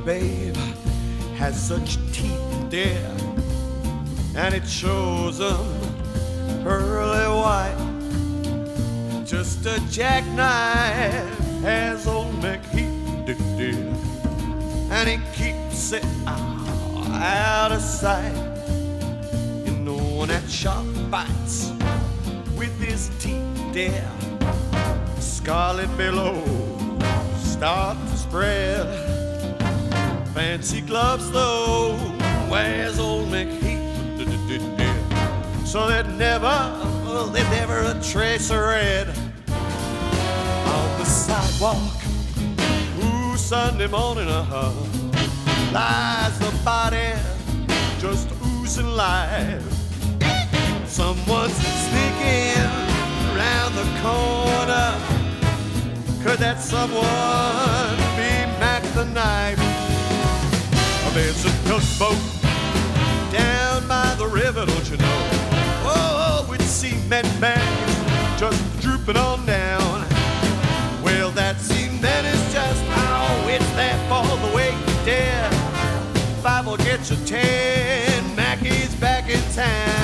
babe has such teeth, dear, and it shows them pearly white. Just a jackknife has old McHeath, dear, and he keeps it out of sight. You know, when that shark bites with his teeth, dear, scarlet billows start to spread. Fancy gloves, though, wears old McHeath, dear, so there's never a trace of red on the sidewalk. Ooh, Sunday morning, lies the body just oozing life. Someone's sneaking around the corner. Could that someone be Mac the Knife? There's a tugboat down by the river, don't you know? Oh, with cement bags just drooping on down. Well, that cement is just, oh, it's there for the weight, dear. 5 will get you 10, Mackey's back in town.